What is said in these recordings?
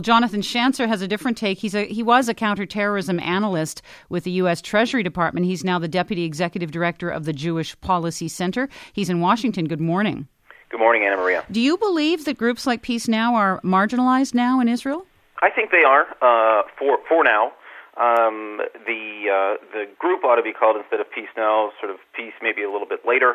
Jonathan Schanzer has a different take. He was a counterterrorism analyst with the U.S. Treasury Department. He's now the Deputy Executive Director of the Jewish Policy Center. He's in Washington. Good morning. Good morning, Anna Maria. Do you believe that groups like Peace Now are marginalized now in Israel? I think they are, for now. The group ought to be called, instead of Peace Now, sort of Peace maybe a little bit later.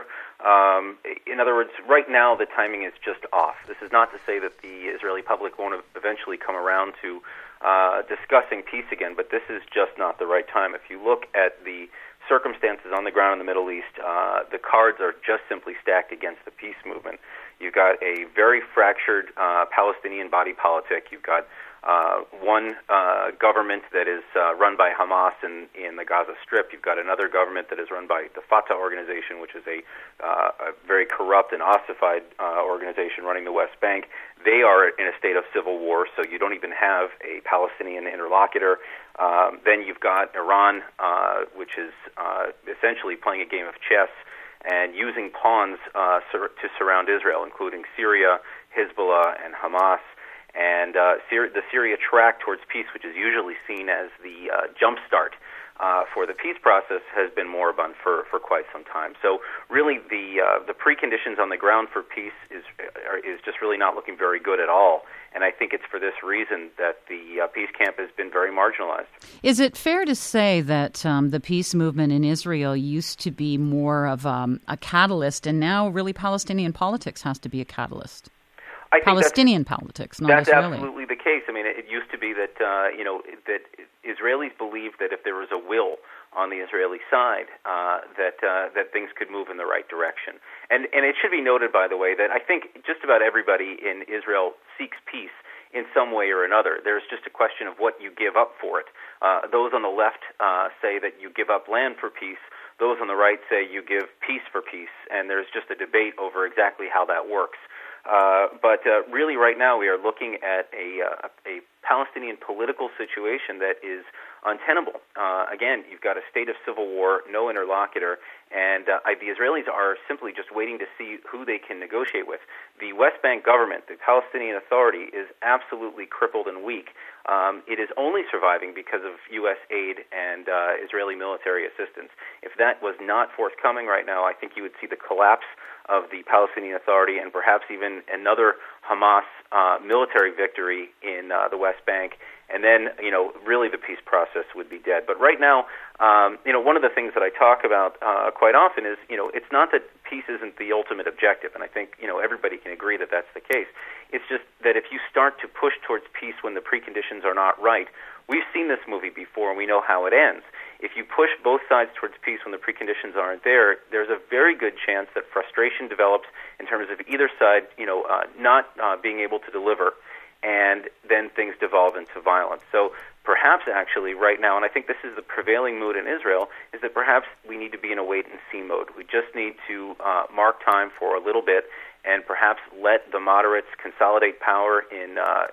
In other words, right now the timing is just off. This is not to say that the Israeli public won't eventually come around to discussing peace again, but this is just not the right time. If you look at the circumstances on the ground in the Middle East, the cards are just simply stacked against the peace movement. You've got a very fractured Palestinian body politic. You've got one government that is run by Hamas in the Gaza Strip. You've got another government that is run by the Fatah organization, which is a very corrupt and ossified organization running the West Bank. They are in a state of civil war, so you don't even have a Palestinian interlocutor. Then you've got Iran, which is essentially playing a game of chess and using pawns to surround Israel, including Syria, Hezbollah, and Hamas. And the Syria track towards peace, which is usually seen as the jumpstart for the peace process, has been moribund for quite some time. So really the preconditions on the ground for peace is just really not looking very good at all. And I think it's for this reason that the peace camp has been very marginalized. Is it fair to say that the peace movement in Israel used to be more of a catalyst, and now really Palestinian politics has to be a catalyst? I think Palestinian politics, not Israeli. That's absolutely the case. I mean, it used to be that that Israelis believed that if there was a will on the Israeli side, that things could move in the right direction. And it should be noted, by the way, that I think just about everybody in Israel seeks peace in some way or another. There's just a question of what you give up for it. Those on the left say that you give up land for peace. Those on the right say you give peace for peace. And there's just a debate over exactly how that works. But really right now we are looking at a Palestinian political situation that is untenable. Again, you've got a state of civil war, no interlocutor, and the Israelis are simply just waiting to see who they can negotiate with. The West Bank government, the Palestinian Authority, is absolutely crippled and weak. It is only surviving because of U.S. aid and Israeli military assistance. If that was not forthcoming right now, I think you would see the collapse of the Palestinian Authority and perhaps even another Hamas military victory in the West Bank. And then, really the peace process would be dead. But right now, one of the things that I talk about quite often is, it's not that peace isn't the ultimate objective, and I think, everybody can agree that that's the case. It's just that if you start to push towards peace when the preconditions are not right, we've seen this movie before and we know how it ends. If you push both sides towards peace when the preconditions aren't there, there's a very good chance that frustration develops in terms of either side, not being able to deliver, and then things devolve into violence. So perhaps actually right now, and I think this is the prevailing mood in Israel, is that perhaps we need to be in a wait-and-see mode. We just need to mark time for a little bit and perhaps let the moderates consolidate power in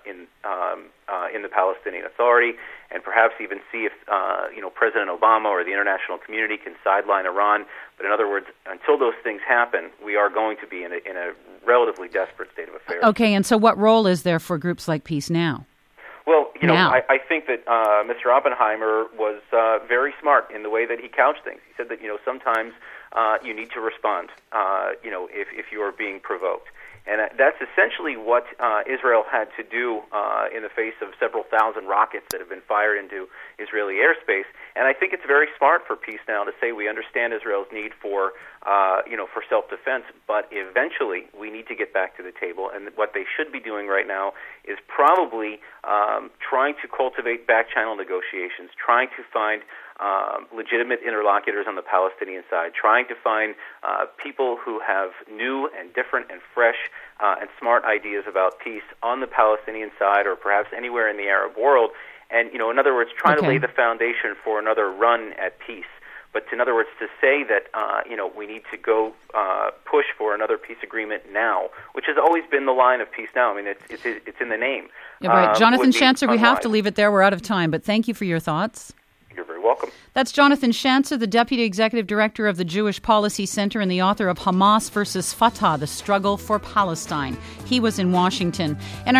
the Palestinian Authority, and perhaps even see if President Obama or the international community can sideline Iran. But in other words, until those things happen, we are going to be in a relatively desperate state of affairs. Okay, and so what role is there for groups like Peace Now? Well, I think that Mr. Oppenheimer was very smart in the way that he couched things. He said that, sometimes you need to respond, if you are being provoked. And that's essentially what Israel had to do in the face of several thousand rockets that have been fired into Israeli airspace. And I think it's very smart for Peace Now to say we understand Israel's need for self-defense, but eventually we need to get back to the table. And what they should be doing right now is probably trying to cultivate back-channel negotiations, trying to find legitimate interlocutors on the Palestinian side, trying to find people who have new and different and fresh and smart ideas about peace on the Palestinian side or perhaps anywhere in the Arab world. And, in other words, trying to lay the foundation for another run at peace. But in other words, to say that, we need to go push for another peace agreement now, which has always been the line of Peace Now. I mean, it's in the name. Yeah, right. Jonathan Schanzer, we have to leave it there. We're out of time. But thank you for your thoughts. You're very welcome. That's Jonathan Schanzer, the Deputy Executive Director of the Jewish Policy Center and the author of Hamas versus Fatah, The Struggle for Palestine. He was in Washington. And